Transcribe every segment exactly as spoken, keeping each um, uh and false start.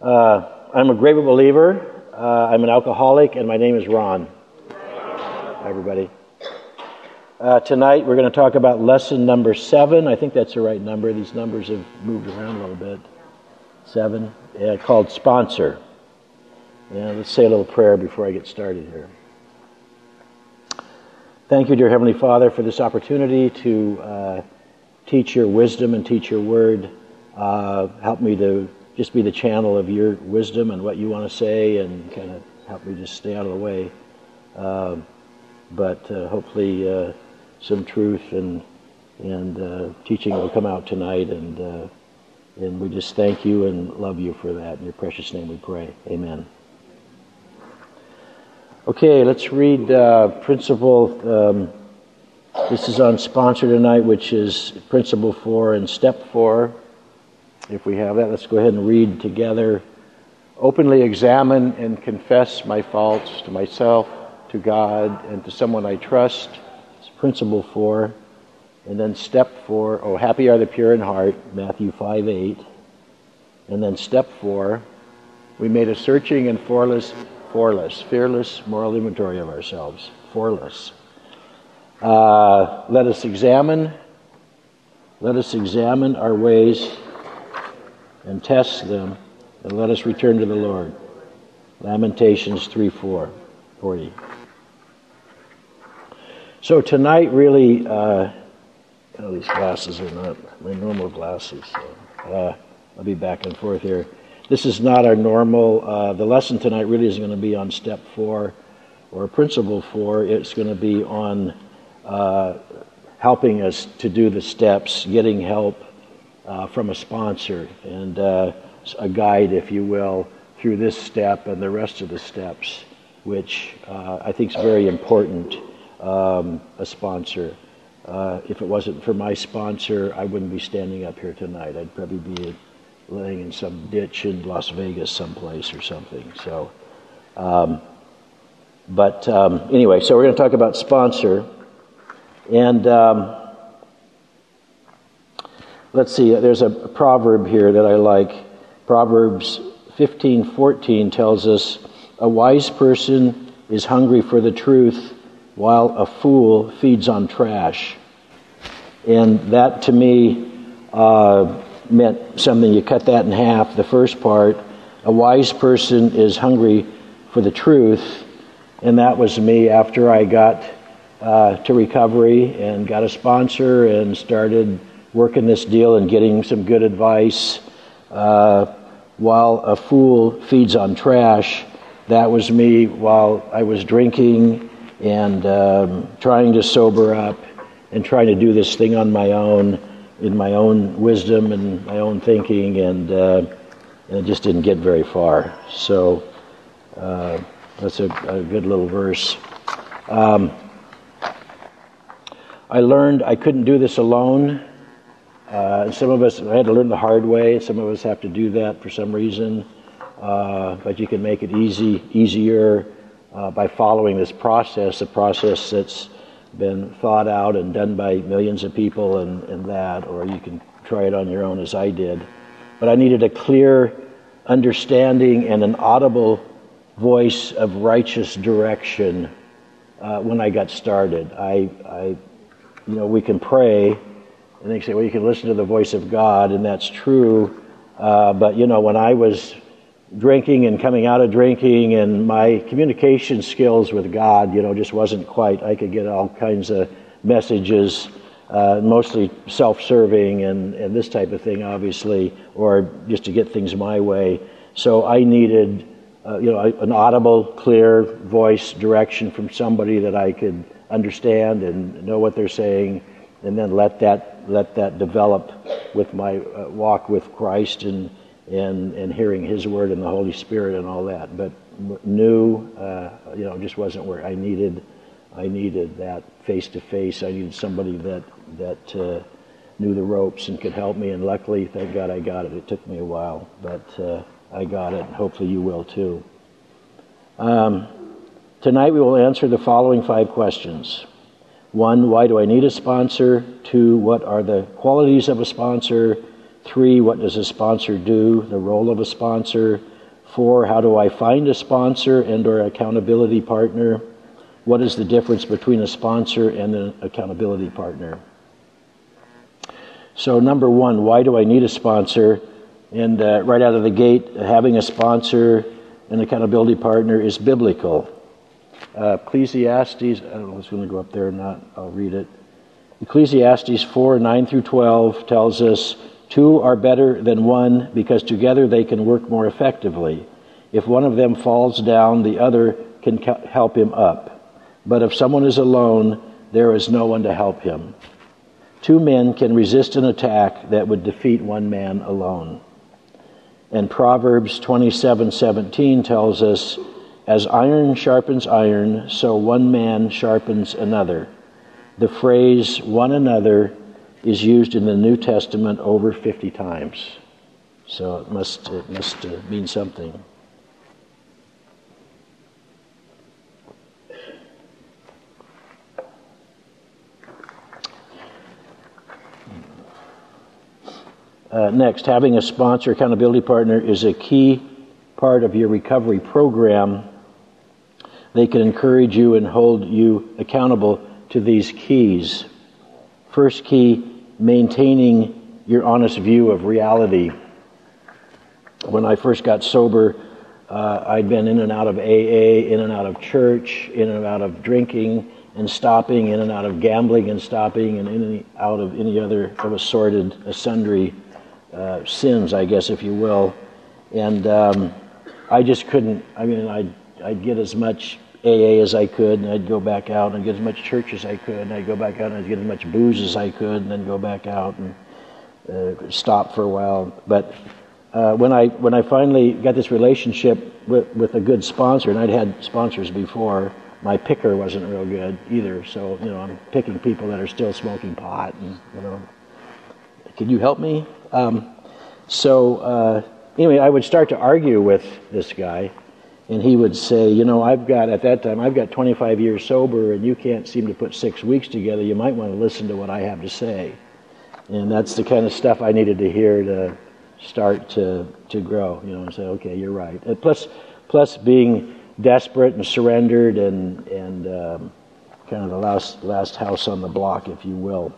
Uh, I'm a great believer. Uh, I'm an alcoholic, and my name is Ron. Hi, everybody. Uh, tonight we're going to talk about lesson number seven. I think that's the right number. These numbers have moved around a little bit. Seven, uh, called Sponsor. Yeah, let's say a little prayer before I get started here. Thank you, dear Heavenly Father, for this opportunity to uh, teach your wisdom and teach your word. Uh, help me to just be the channel of your wisdom and what you want to say, and kind of help me just stay out of the way. Uh, but uh, hopefully uh, some truth and and uh, teaching will come out tonight, and uh, and we just thank you and love you for that. In your precious name we pray. Amen. Okay, let's read uh, principle. Um, this is on sponsor tonight, which is principle four and step four. If we have that, let's go ahead and read together. Openly examine and confess my faults to myself, to God, and to someone I trust. It's principle four. And then step four, oh, happy are the pure in heart, Matthew five eight. And then step four, we made a searching and foreless, foreless, fearless moral inventory of ourselves. Foreless. Uh, let us examine, let us examine our ways and test them, and let us return to the Lord. Lamentations three four, forty. So tonight really, uh, oh, these glasses are not my normal glasses, so uh, I'll be back and forth here. This is not our normal, uh, the lesson tonight really isn't going to be on step four or principle four. It's going to be on uh, helping us to do the steps, getting help Uh, from a sponsor and uh, a guide, if you will, through this step and the rest of the steps, which uh, I think is very important, um, a sponsor. Uh, if it wasn't for my sponsor, I wouldn't be standing up here tonight. I'd probably be laying in some ditch in Las Vegas someplace or something. So, um, but um, anyway, so we're going to talk about sponsor. And Um, Let's see, there's a proverb here that I like. Proverbs fifteen fourteen tells us, a wise person is hungry for the truth, while a fool feeds on trash. And that to me uh, meant something. You cut that in half, the first part. A wise person is hungry for the truth, and that was me after I got uh, to recovery and got a sponsor and started working this deal and getting some good advice. Uh, while a fool feeds on trash, that was me while I was drinking and um, trying to sober up and trying to do this thing on my own, in my own wisdom and my own thinking, and, uh, and it just didn't get very far. So uh, that's a, a good little verse. Um, I learned I couldn't do this alone. Uh, some of us I had to learn the hard way. Some of us have to do that for some reason. Uh, but you can make it easy, easier uh, by following this process, a process that's been thought out and done by millions of people and, and that, or you can try it on your own as I did. But I needed a clear understanding and an audible voice of righteous direction uh, when I got started. I, I, you know, we can pray. And they say, well, you can listen to the voice of God, and that's true. Uh, but, you know, when I was drinking and coming out of drinking, and my communication skills with God, you know, just wasn't quite, I could get all kinds of messages, uh, mostly self-serving and, and this type of thing, obviously, or just to get things my way. So I needed, uh, you know, an audible, clear voice direction from somebody that I could understand and know what they're saying, and then let that let that develop with my uh, walk with Christ and and and hearing His word and the Holy Spirit and all that. But new, uh, you know, just wasn't where I needed. I needed that face to face. I needed somebody that that uh, knew the ropes and could help me. And luckily, thank God, I got it. It took me a while, but uh, I got it. And hopefully, you will too. Um, tonight, we will answer the following five questions. One, why do I need a sponsor? Two, what are the qualities of a sponsor? Three, what does a sponsor do? The role of a sponsor. Four, how do I find a sponsor and or accountability partner? What is the difference between a sponsor and an accountability partner? So number one, why do I need a sponsor? And uh, right out of the gate, having a sponsor and accountability partner is biblical. Uh, Ecclesiastes, I don't know if it's going to go up there or not, I'll read it. Ecclesiastes four, nine through twelve tells us, two are better than one because together they can work more effectively. If one of them falls down, the other can help him up. But if someone is alone, there is no one to help him. Two men can resist an attack that would defeat one man alone. And Proverbs twenty-seven seventeen tells us, as iron sharpens iron, so one man sharpens another. The phrase one another is used in the New Testament over fifty times. So it must, it must uh, mean something. Uh, next, having a sponsor accountability partner is a key part of your recovery program. They can encourage you and hold you accountable to these keys. First key, maintaining your honest view of reality. When I first got sober, uh, I'd been in and out of A A, in and out of church, in and out of drinking and stopping, in and out of gambling and stopping, and in and out of any other of assorted, sundry uh, sins, I guess, if you will. And um, I just couldn't, I mean, I'd, I'd get as much A A as I could, and I'd go back out and get as much church as I could, and I'd go back out and I'd get as much booze as I could, and then go back out and uh, stop for a while. But uh, when I when I finally got this relationship with, with a good sponsor, and I'd had sponsors before, my picker wasn't real good either. So you know, I'm picking people that are still smoking pot, and you know, can you help me? Um, so uh, anyway, I would start to argue with this guy. And he would say, you know, I've got, at that time, I've got twenty-five years sober, and you can't seem to put six weeks together. You might want to listen to what I have to say. And that's the kind of stuff I needed to hear to start to, to grow, you know, and say, okay, you're right. And plus, plus being desperate and surrendered and, and um, kind of the last, last house on the block, if you will.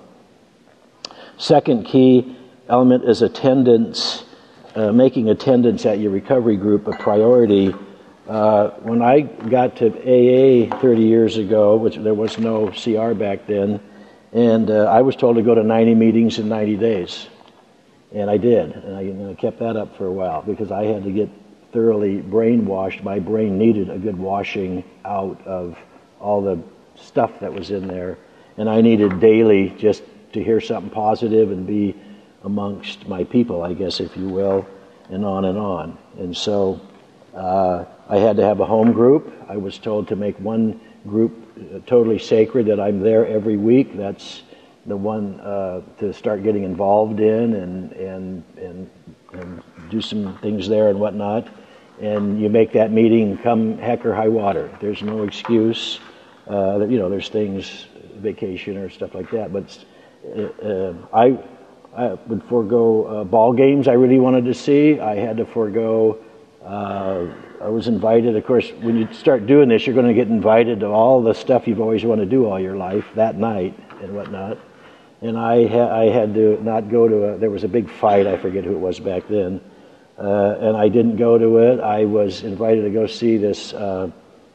Second key element is attendance, uh, making attendance at your recovery group a priority. Uh, when I got to A A thirty years ago, which there was no C R back then, and uh, I was told to go to ninety meetings in ninety days. And I did, and I, and I kept that up for a while because I had to get thoroughly brainwashed. My brain needed a good washing out of all the stuff that was in there. And I needed daily just to hear something positive and be amongst my people, I guess, if you will, and on and on. And so Uh, I had to have a home group. I was told to make one group uh, totally sacred, that I'm there every week. That's the one uh, to start getting involved in and, and and and do some things there and whatnot. And you make that meeting come heck or high water. There's no excuse. Uh, you know, there's things, vacation or stuff like that. But uh, uh, I, I would forego uh, ball games I really wanted to see. I had to forego... Uh, I was invited, of course, when you start doing this, you're going to get invited to all the stuff you've always wanted to do all your life that night and whatnot. And I, ha- I had to not go to a, there was a big fight, I forget who it was back then, uh, and I didn't go to it. I was invited to go see this uh,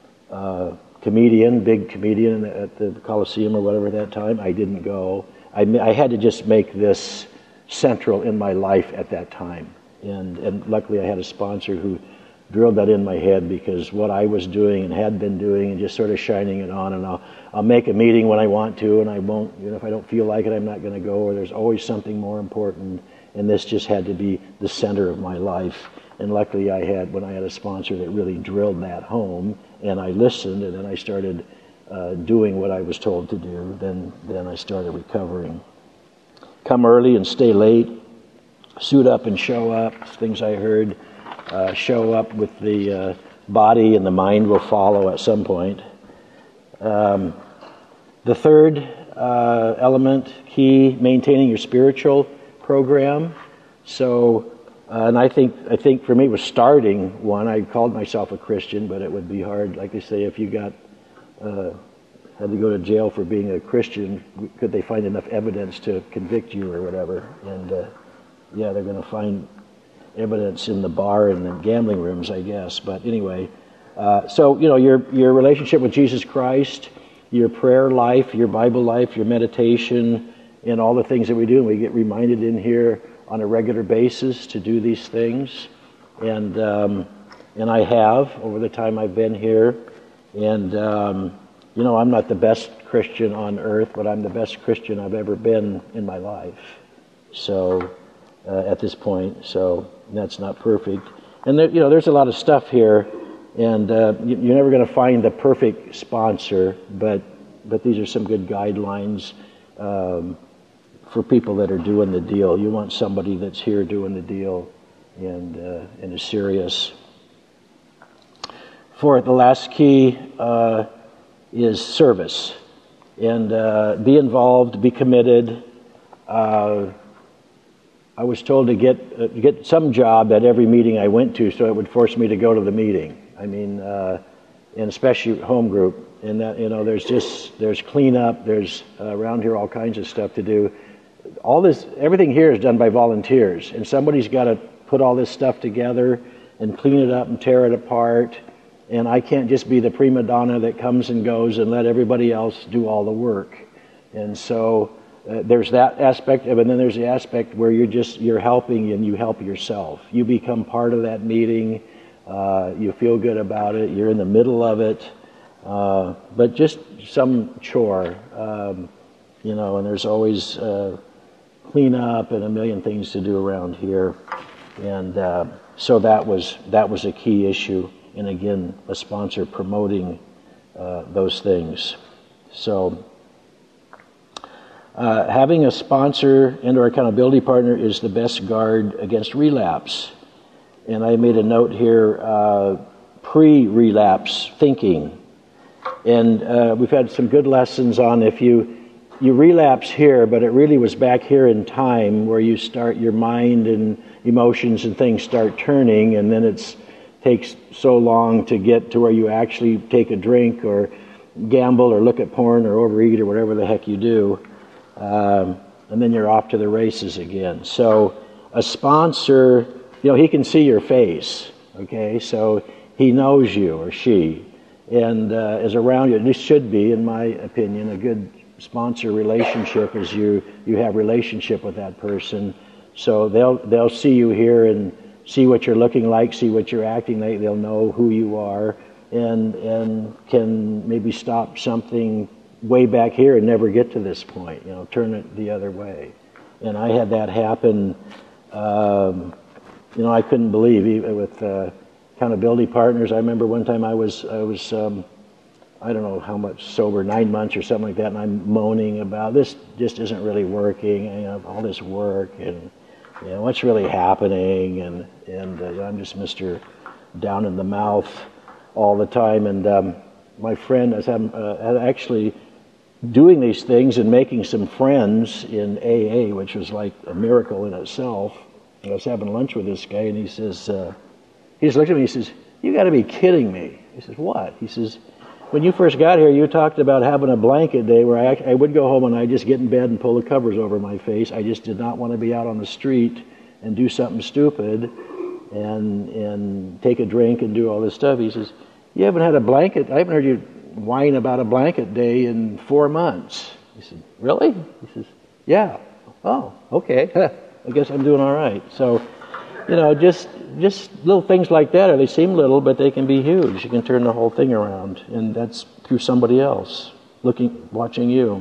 uh, comedian, big comedian at the Coliseum or whatever at that time. I didn't go. I, I had to just make this central in my life at that time. And, and luckily I had a sponsor who drilled that in my head, because what I was doing and had been doing and just sort of shining it on, and I'll, I'll make a meeting when I want to, and I won't, you know, if I don't feel like it, I'm not going to go, or there's always something more important, and this just had to be the center of my life. And luckily I had, when I had a sponsor that really drilled that home, and I listened, and then I started uh, doing what I was told to do, then, then I started recovering. Come early and stay late. Suit up and show up, things I heard. Uh, show up with the uh, body, and the mind will follow at some point. Um, the third uh, element, key, maintaining your spiritual program. So, uh, and I think I think for me it was starting one. I called myself a Christian, but it would be hard. Like they say, if you got uh, had to go to jail for being a Christian, could they find enough evidence to convict you or whatever? And uh, yeah, they're going to find evidence in the bar and the gambling rooms, I guess. But anyway, uh, so you know, your your relationship with Jesus Christ, your prayer life, your Bible life, your meditation, and all the things that we do, and we get reminded in here on a regular basis to do these things, and um, and I have over the time I've been here, and um, you know, I'm not the best Christian on earth, but I'm the best Christian I've ever been in my life. So uh, at this point, so that's not perfect, and there, you know, there's a lot of stuff here, and uh, you're never going to find the perfect sponsor, but but these are some good guidelines. Um, for people that are doing the deal. You want somebody that's here doing the deal and uh, and is serious. For the last key uh, is service. And uh, be involved, be committed. Uh, I was told to get uh, get some job at every meeting I went to, so it would force me to go to the meeting. I mean, uh, and especially home group. And that, you know, there's just, there's cleanup, there's uh, around here all kinds of stuff to do. All this, everything here is done by volunteers, and somebody's got to put all this stuff together and clean it up and tear it apart, and I can't just be the prima donna that comes and goes and let everybody else do all the work. And so uh, there's that aspect of it, and then there's the aspect where you're just, you're helping and you help yourself. You become part of that meeting, uh, you feel good about it, you're in the middle of it, uh, but just some chore, um, you know, and there's always uh, clean up and a million things to do around here, and uh, so that was that was a key issue, and again, a sponsor promoting uh, those things. So uh, having a sponsor and or accountability partner is the best guard against relapse. And I made a note here, uh, pre-relapse thinking, and uh, we've had some good lessons on if you You relapse here, but it really was back here in time where you start, your mind and emotions and things start turning, and then it takes so long to get to where you actually take a drink or gamble or look at porn or overeat or whatever the heck you do, um, and then you're off to the races again. So a sponsor, you know, he can see your face, okay? So he knows you or she, and uh, is around you. And this should be, in my opinion, a good sponsor relationship is you you have relationship with that person, so they'll they'll see you here and see what you're looking like, see what you're acting like. They'll know who you are, and and can maybe stop something way back here and never get to this point. You know, turn it the other way. And I had that happen. Um, you know, I couldn't believe even with uh, accountability partners. I remember one time I was I was. Um, I don't know how much sober, nine months or something like that, and I'm moaning about this just isn't really working, and, you know, all this work, and you know, what's really happening, and and uh, I'm just Mister Down in the Mouth all the time. And um, my friend is having, uh, actually doing these things and making some friends in A A, which was like a miracle in itself. I was having lunch with this guy, and he says, uh, he just looked at me, he says, "You got to be kidding me." He says, "What?" He says, "When you first got here, you talked about having a blanket day where I, I would go home and I'd just get in bed and pull the covers over my face. I just did not want to be out on the street and do something stupid and and take a drink and do all this stuff." He says, "You haven't had a blanket, I haven't heard you whine about a blanket day in four months. He said, "Really?" He says, "Yeah." "Oh, okay. I guess I'm doing all right." So, you know, just just little things like that, or they seem little, but they can be huge. You can turn the whole thing around, and that's through somebody else looking, watching you.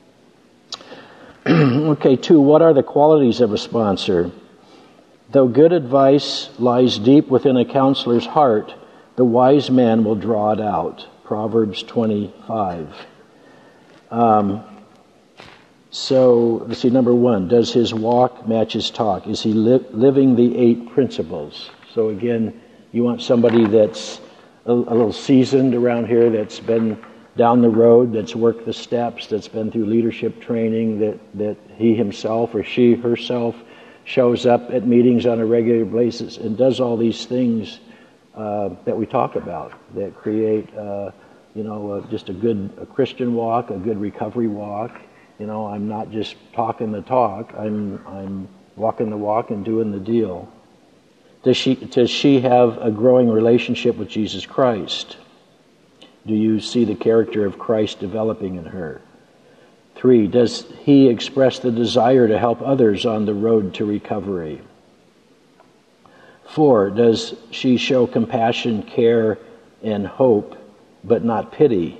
Okay, two, what are the qualities of a sponsor? Though good advice lies deep within a counselor's heart, the wise man will draw it out. Proverbs twenty-five. Um, so, let's see, number one, does his walk match his talk? Is he li- living the eight principles? So again, you want somebody that's a, a little seasoned around here, that's been down the road, that's worked the steps, that's been through leadership training, that, that he himself or she herself shows up at meetings on a regular basis and does all these things uh, that we talk about that create, uh, you know, uh, just a good a Christian walk, a good recovery walk. You know, I'm not just talking the talk. I'm I'm walking the walk and doing the deal. Does she does she have a growing relationship with Jesus Christ? Do you see the character of Christ developing in her? Three, does he express the desire to help others on the road to recovery? Four, does she show compassion, care, and hope, but not pity?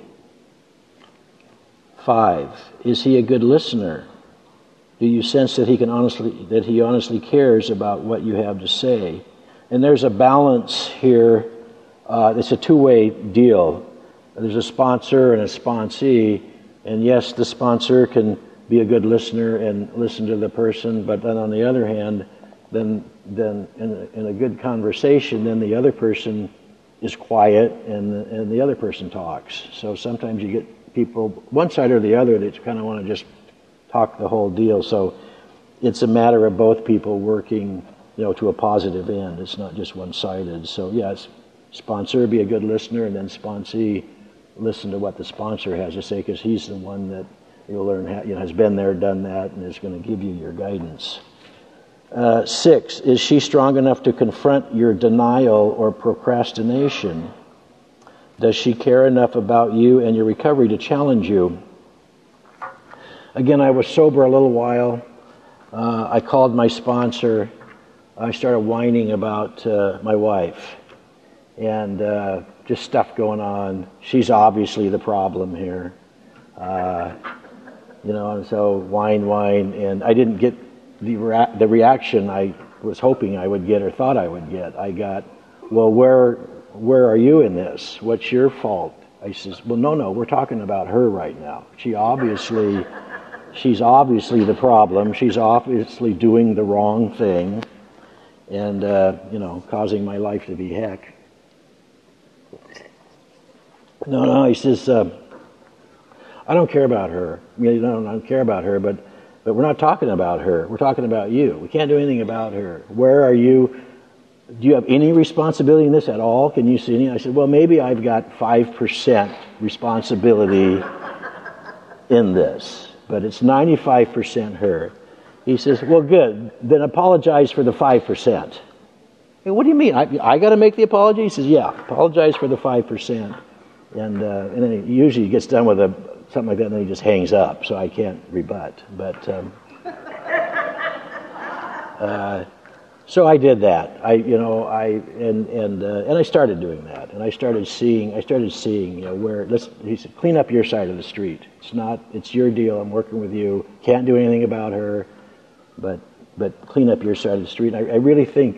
Five, is he a good listener? Do you sense that he can honestly that he honestly cares about what you have to say? And there's a balance here. Uh, it's a two-way deal. There's a sponsor and a sponsee, and yes, the sponsor can be a good listener and listen to the person, but then on the other hand, then then in a, in a good conversation, then the other person is quiet and the, and the other person talks. So sometimes you get people, one side or the other, that kind of want to just talk the whole deal. So it's a matter of both people working, you know, to a positive end. It's not just one-sided. So yes, sponsor, be a good listener, and then sponsee, listen to what the sponsor has to say, because he's the one that you'll learn, how, you know, has been there, done that, and is going to give you your guidance. Uh, six, is she strong enough to confront your denial or procrastination? Does she care enough about you and your recovery to challenge you? Again, I was sober a little while. Uh, I called my sponsor. I started whining about uh, my wife and uh, just stuff going on. She's obviously the problem here. Uh, you know, and so whine, whine, and I didn't get the rea- the reaction I was hoping I would get or thought I would get. I got, well, where where are you in this? What's your fault? I says, well, no, no, we're talking about her right now. She obviously, she's obviously the problem. She's obviously doing the wrong thing, and uh, you know, causing my life to be heck. No, no, he says, uh, I don't care about her. I mean, no, I don't care about her, but but we're not talking about her. We're talking about you. We can't do anything about her. Where are you? Do you have any responsibility in this at all? Can you see any? I said, well, maybe I've got five percent responsibility in this, but it's ninety-five percent her. He says, well, good. Then apologize for the five percent. Hey, what do you mean? I, I got to make the apology? He says, yeah, apologize for the five percent. And uh, and then he usually gets done with a, something like that, and then he just hangs up, so I can't rebut. But um, uh, so I did that. I, you know, I and and uh, and I started doing that, and I started seeing. I started seeing, you know, where let's. He said, clean up your side of the street. It's not. It's your deal. I'm working with you. Can't do anything about her, but but clean up your side of the street. And I, I really think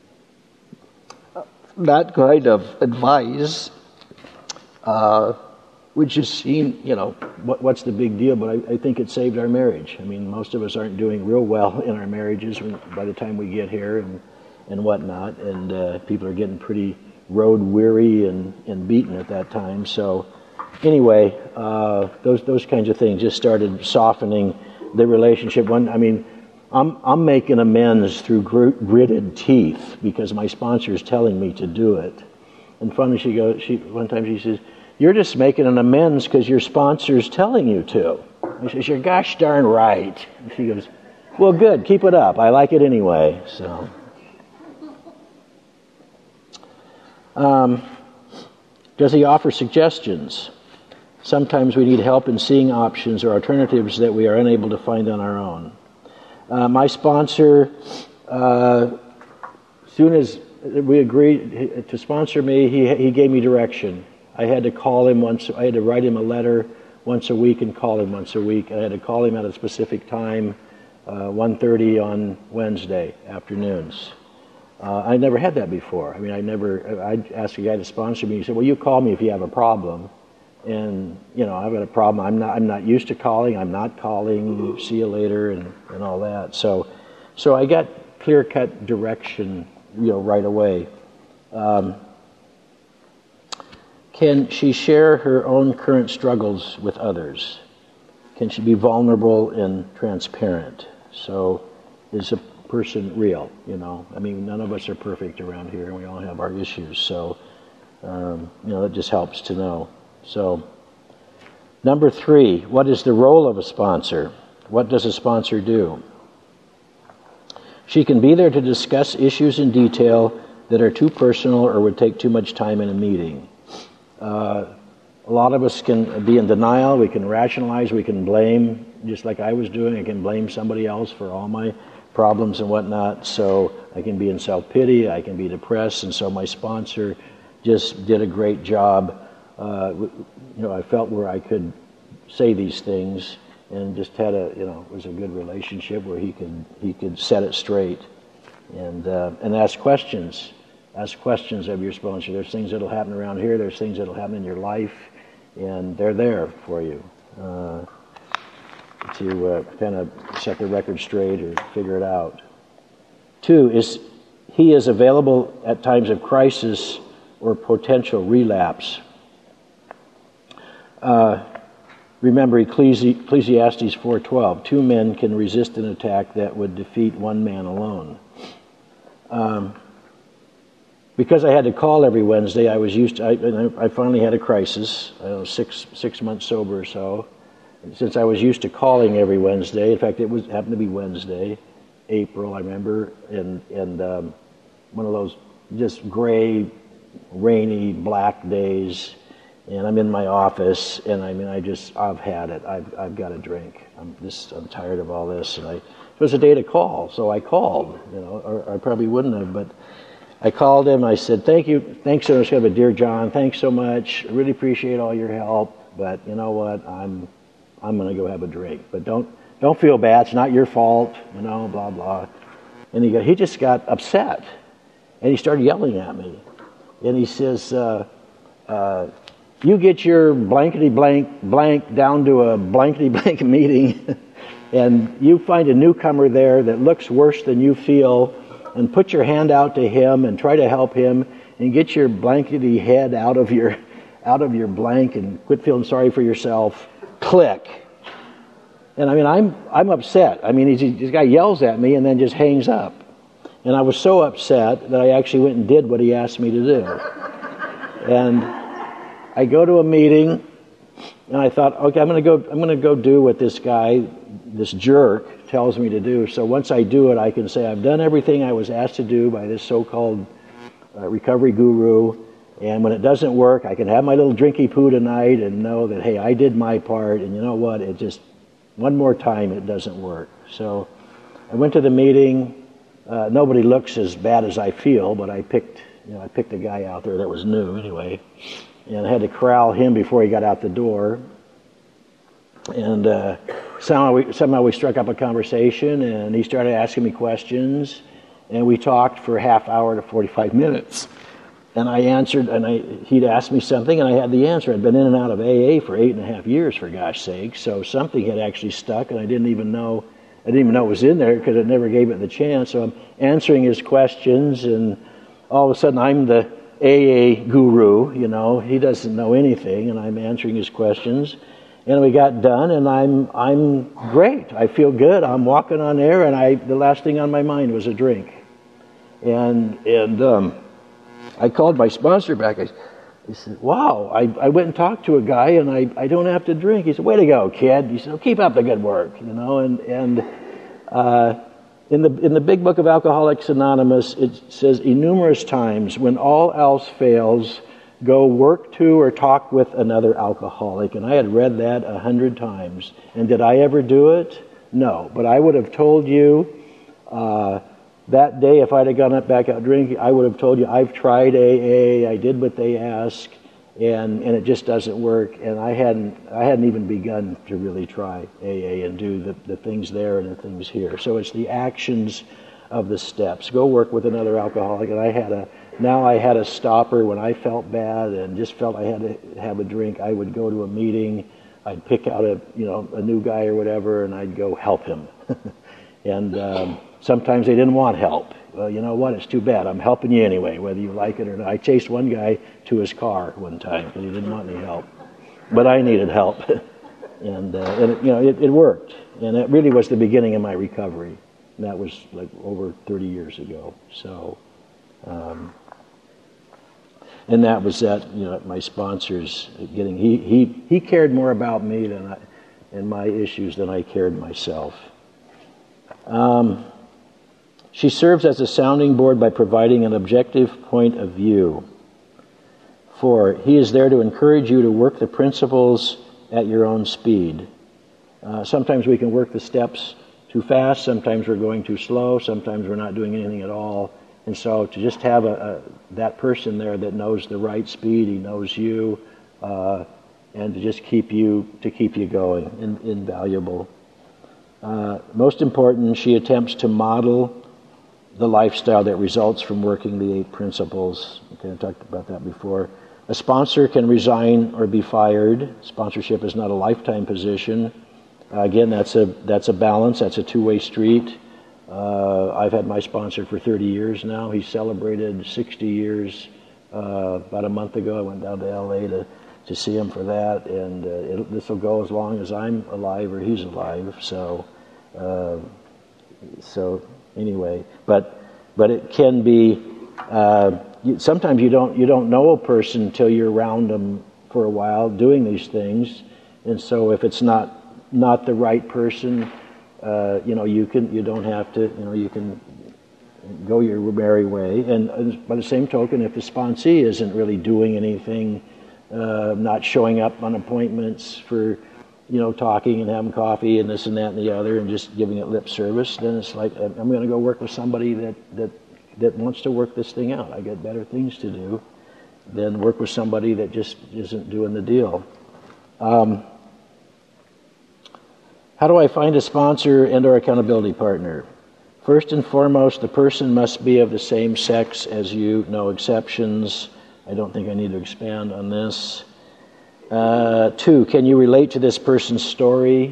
that kind of advice. Uh, which has seen, you know, what, what's the big deal? But I, I think it saved our marriage. I mean, most of us aren't doing real well in our marriages when, by the time we get here and, and whatnot. And uh, people are getting pretty road weary and, and beaten at that time. So anyway, uh, those those kinds of things just started softening the relationship. One, I mean, I'm I'm making amends through gr- gritted teeth because my sponsor is telling me to do it. And finally, she goes. She one time she says, "You're just making an amends because your sponsor's telling you to." I says, "You're gosh darn right." And she goes, "Well, good. Keep it up. I like it anyway." So, um, does he offer suggestions? Sometimes we need help in seeing options or alternatives that we are unable to find on our own. Uh, my sponsor, uh, as soon as we agreed to sponsor me, he he gave me direction. I had to call him once. I had to write him a letter once a week and call him once a week. I had to call him at a specific time, uh, one thirty on Wednesday afternoons. Uh, I never had that before. I mean, I never. I'd ask a guy to sponsor me. He said, "Well, you call me if you have a problem." And you know, I've got a problem. I'm not. I'm not used to calling. I'm not calling. See you later, and, and all that. So, so I got clear-cut direction, you know, right away. Um, can she share her own current struggles with others? Can she be vulnerable and transparent? So, is a person real, you know. I mean, none of us are perfect around here, and we all have our issues. So, um, you know, it just helps to know. So, number three, what is the role of a sponsor? What does a sponsor do? She can be there to discuss issues in detail that are too personal or would take too much time in a meeting. Uh, a lot of us can be in denial. We can rationalize. We can blame, just like I was doing. I can blame somebody else for all my problems and whatnot. So I can be in self-pity. I can be depressed. And so my sponsor just did a great job. Uh, you know, I felt where I could say these things, and just had a, you know, it was a good relationship where he could he could set it straight, and uh, and ask questions, ask questions of your sponsor. There's things that'll happen around here. There's things that'll happen in your life, and they're there for you uh, to uh, kind of set the record straight or figure it out. Two is he is available at times of crisis or potential relapse. Uh, Remember Ecclesi- Ecclesiastes four twelve. Two men can resist an attack that would defeat one man alone. Um, because I had to call every Wednesday, I was used to, I, I finally had a crisis. I was six six months sober or so. And since I was used to calling every Wednesday, in fact, it was happened to be Wednesday, April, I remember, and and um, one of those just gray, rainy, black days. And I'm in my office, and I mean, I just, I've had it. I've, I've got a drink. I'm just, I'm tired of all this. And I, it was a day to call, so I called, you know, or I probably wouldn't have, but I called him. I said, thank you, thanks so much, dear John, thanks so much. I really appreciate all your help, but you know what, I'm, I'm going to go have a drink. But don't, don't feel bad. It's not your fault, you know, blah, blah. And he got, he just got upset, and he started yelling at me. And he says, uh, uh, you get your blankety blank blank down to a blankety blank meeting, and you find a newcomer there that looks worse than you feel, and put your hand out to him and try to help him, and get your blankety head out of your out of your blank and quit feeling sorry for yourself. Click. And I mean, I'm I'm upset. I mean, he's, this guy yells at me and then just hangs up. And I was so upset that I actually went and did what he asked me to do. And I go to a meeting, and I thought, okay, I'm going to go. I'm going to go do what this guy, this jerk, tells me to do. So once I do it, I can say I've done everything I was asked to do by this so-called uh, recovery guru. And when it doesn't work, I can have my little drinky poo tonight and know that, hey, I did my part. And you know what? It just one more time, it doesn't work. So I went to the meeting. Uh, nobody looks as bad as I feel, but I picked, you know, I picked a guy out there that was new anyway. And I had to corral him before he got out the door. And uh, somehow, we, somehow we struck up a conversation, and he started asking me questions. And we talked for a half hour to forty-five minutes. And I answered, and I, he'd asked me something, and I had the answer. I'd been in and out of A A for eight and a half years, for gosh sake. So something had actually stuck, and I didn't even know, I didn't even know it was in there because it never gave it the chance. So I'm answering his questions, and all of a sudden I'm the A A guru, you know, he doesn't know anything, and I'm answering his questions, and we got done, and I'm I'm great. I feel good. I'm walking on air, and I the last thing on my mind was a drink, and and um, I called my sponsor back. I, I said, "Wow, I, I went and talked to a guy, and I, I don't have to drink." He said, "Way to go, kid." He said, well, "Keep up the good work," you know, and and. Uh, In the in the big book of Alcoholics Anonymous, it says, "Innumerous times, when all else fails, go work to or talk with another alcoholic." And I had read that a hundred times. And did I ever do it? No. But I would have told you uh, that day, if I'd have gone up back out drinking, I would have told you, I've tried A A, I did what they ask, and and it just doesn't work. And I hadn't I hadn't even begun to really try A A and do the, the things there and the things here. So it's the actions of the steps. Go work with another alcoholic. And I had a now I had a stopper when I felt bad and just felt I had to have a drink. I would go to a meeting. I'd pick out a you know a new guy or whatever, and I'd go help him. and um, sometimes they didn't want help. Well, you know what? It's too bad. I'm helping you anyway, whether you like it or not. I chased one guy to his car one time because he didn't want any help, but I needed help, and, uh, and it, you know it, it worked, and it really was the beginning of my recovery. And that was like over thirty years ago. So, um, and that was that, you know, my sponsors getting, he, he, he cared more about me than I, and my issues than I cared myself. Um, she serves as a sounding board by providing an objective point of view. Four, he is there to encourage you to work the principles at your own speed. Uh, sometimes we can work the steps too fast, sometimes we're going too slow, sometimes we're not doing anything at all. And so to just have a, a that person there that knows the right speed, he knows you, uh, and to just keep you to keep you going, in, invaluable. Uh, most important, she attempts to model the lifestyle that results from working the eight principles. Okay, I talked about that before. A sponsor can resign or be fired. Sponsorship is not a lifetime position. Uh, again, that's a that's a balance. That's a two-way street. Uh, I've had my sponsor for thirty years now. He celebrated sixty years uh, about a month ago. I went down to L A to, to see him for that, and uh, this will go as long as I'm alive or he's alive. So, uh, so anyway, but but it can be. Uh, you, sometimes you don't you don't know a person until you're around them for a while doing these things, and so if it's not not the right person, uh, you know, you can you don't have to, you know, you can go your merry way. And, and by the same token, if the sponsee isn't really doing anything, uh, not showing up on appointments for, you know, talking and having coffee and this and that and the other, and just giving it lip service, then it's like, I'm going to go work with somebody that that that wants to work this thing out. I got better things to do than work with somebody that just isn't doing the deal. Um, How do I find a sponsor and or accountability partner? First and foremost, the person must be of the same sex as you, no exceptions. I don't think I need to expand on this. Uh, two, can you relate to this person's story?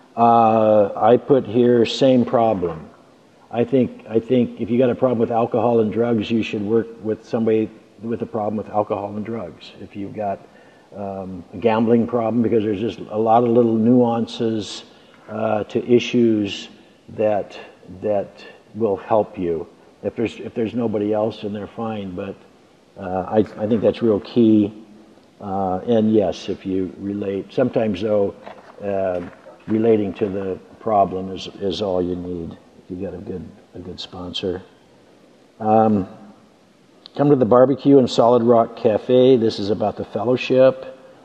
Uh, I put here, same problem. I think I think if you got a problem with alcohol and drugs, you should work with somebody with a problem with alcohol and drugs. If you've got um, a gambling problem, because there's just a lot of little nuances Uh, to issues that that will help you. If there's if there's nobody else, then they're fine. But uh, I I think that's real key. Uh, and yes, if you relate, sometimes though, uh, relating to the problem is is all you need. If you got a good a good sponsor. Um, come to the barbecue in Solid Rock Cafe. This is about the fellowship.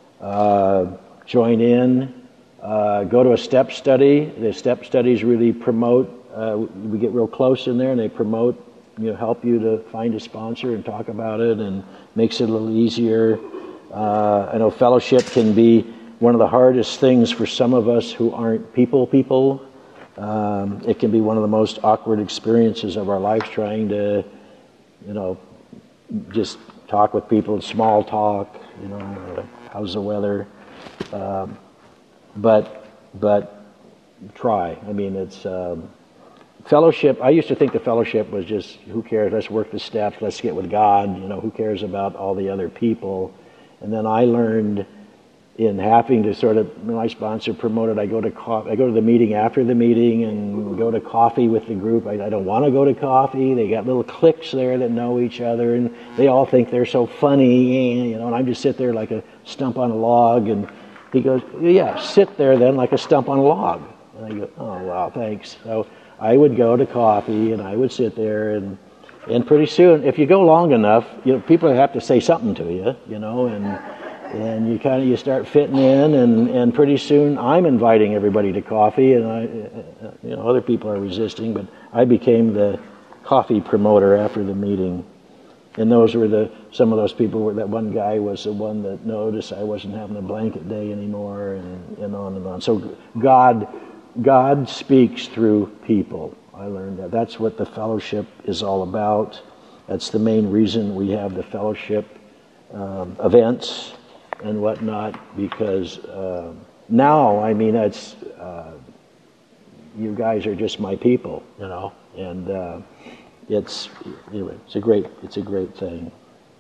Uh, join in. Uh, go to a step study. The step studies really promote, uh, we get real close in there and they promote, you know, help you to find a sponsor and talk about it, and makes it a little easier. Uh, I know fellowship can be one of the hardest things for some of us who aren't people people. Um, it can be one of the most awkward experiences of our lives, trying to, you know, just talk with people, small talk, you know, uh, how's the weather? Um, But but try. I mean, it's um, fellowship. I used to think the fellowship was just, who cares? Let's work the steps. Let's get with God. You know, who cares about all the other people? And then I learned in having to sort of, my sponsor promoted, I go to co- I go to the meeting after the meeting and go to coffee with the group. I, I don't want to go to coffee. They got little cliques there that know each other, and they all think they're so funny, you know. And I just sit there like a stump on a log. And he goes, yeah, sit there then like a stump on a log. And I go, oh, wow, thanks. So I would go to coffee, and I would sit there, and and pretty soon, if you go long enough, you know, people have to say something to you, you know, and and you kind of, you start fitting in, and, and pretty soon I'm inviting everybody to coffee, and I, you know, other people are resisting, but I became the coffee promoter after the meeting. And those were the some of those people were, that one guy was the one that noticed I wasn't having a blanket day anymore, and, and on and on. So God, God speaks through people. I learned that. That's what the fellowship is all about. That's the main reason we have the fellowship um, events and whatnot, because uh, now, I mean, it's uh, you guys are just my people, you know, and. Uh, It's anyway. It's a great. It's a great thing.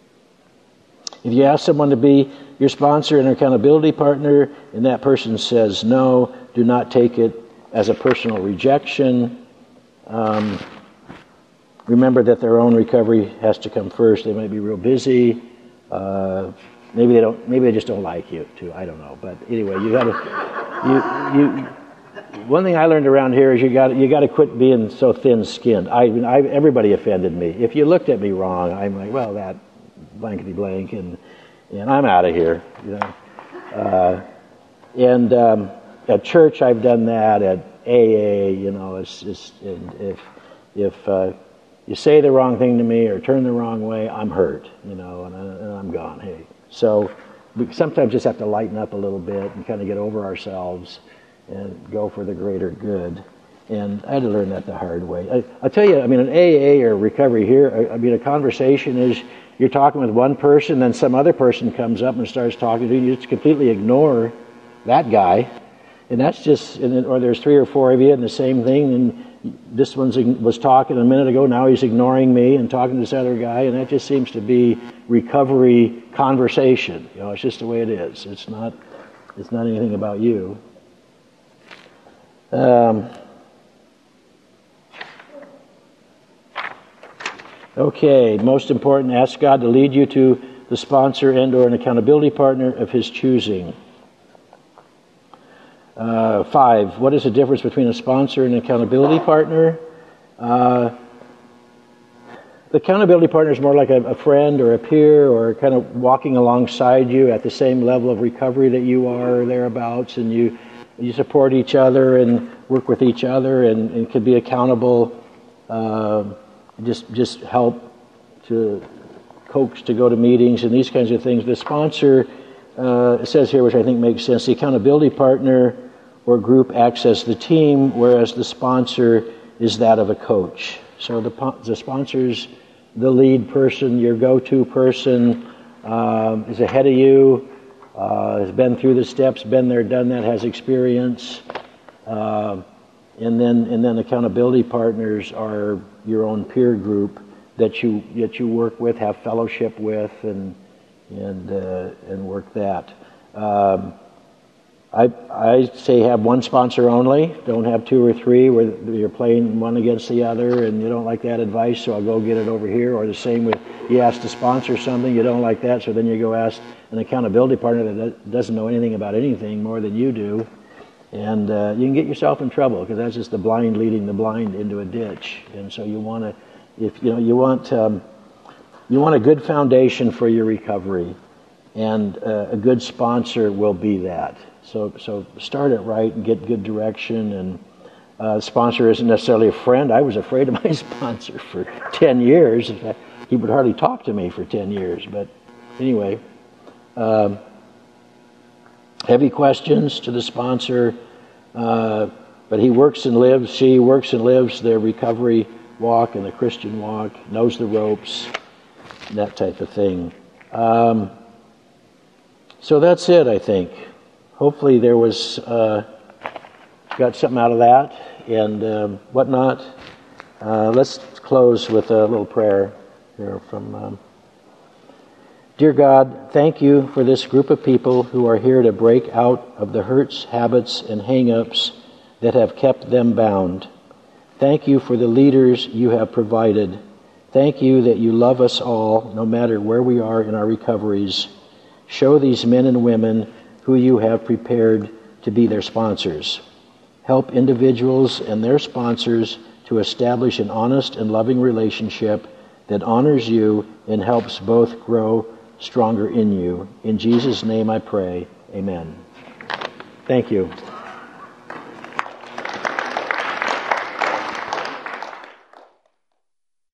If you ask someone to be your sponsor and accountability partner, and that person says no, do not take it as a personal rejection. Um, remember that their own recovery has to come first. They might be real busy. Uh, maybe they don't. Maybe they just don't like you too. I don't know. But anyway, you got to. You you. One thing I learned around here is you got you got to quit being so thin-skinned. I, I everybody offended me. If you looked at me wrong, I'm like, well, that blankety blank, and and I'm out of here. You know. Uh, and um, at church, I've done that. At A A, you know, it's just and if if uh, you say the wrong thing to me or turn the wrong way, I'm hurt. You know, and, I, and I'm gone. Hey, so we sometimes just have to lighten up a little bit and kind of get over ourselves and go for the greater good. And I had to learn that the hard way. I, I'll tell you, I mean, an A A or recovery here, I, I mean, a conversation is you're talking with one person, then some other person comes up and starts talking to you. You just completely ignore that guy. And that's just, or there's three or four of you in the same thing, and this one was talking a minute ago, now he's ignoring me and talking to this other guy, and that just seems to be recovery conversation. You know, it's just the way it is. It's not, it's not anything about you. Um, okay, most important, ask God to lead you to the sponsor and or an accountability partner of his choosing. Uh, five, what is the difference between a sponsor and an accountability partner? Uh, the accountability partner is more like a, a friend or a peer or kind of walking alongside you at the same level of recovery that you are or thereabouts, and you You support each other and work with each other, and, and can be accountable. Uh, just just help to coax to go to meetings and these kinds of things. The sponsor, uh, it says here, which I think makes sense, the accountability partner or group acts as the team, whereas the sponsor is that of a coach. So the the sponsor's the lead person, your go-to person, um, is ahead of you. Uh, has been through the steps, been there, done that, has experience, uh, and then and then accountability partners are your own peer group that you that you work with, have fellowship with, and and uh, and work that. Um, I I say have one sponsor only. Don't have two or three where you're playing one against the other, and you don't like that advice, so I'll go get it over here. Or the same with you ask to sponsor something, you don't like that, so then you go ask an accountability partner that doesn't know anything about anything more than you do, and uh, you can get yourself in trouble because that's just the blind leading the blind into a ditch. And so you want to, if you know, you want um, you want a good foundation for your recovery, and uh, a good sponsor will be that. So so start it right and get good direction. And uh, sponsor isn't necessarily a friend. I was afraid of my sponsor for ten years. In fact, he would hardly talk to me for ten years. But anyway. Um, heavy questions to the sponsor, uh, but he works and lives, she works and lives their recovery walk and the Christian walk, knows the ropes, that type of thing. Um, so that's it, I think. Hopefully there was, uh, got something out of that and um, whatnot. Uh, let's close with a little prayer here from... Um, Dear God, thank you for this group of people who are here to break out of the hurts, habits, and hang-ups that have kept them bound. Thank you for the leaders you have provided. Thank you that you love us all, no matter where we are in our recoveries. Show these men and women who you have prepared to be their sponsors. Help individuals and their sponsors to establish an honest and loving relationship that honors you and helps both grow stronger in you. In Jesus' name I pray. Amen. Thank you.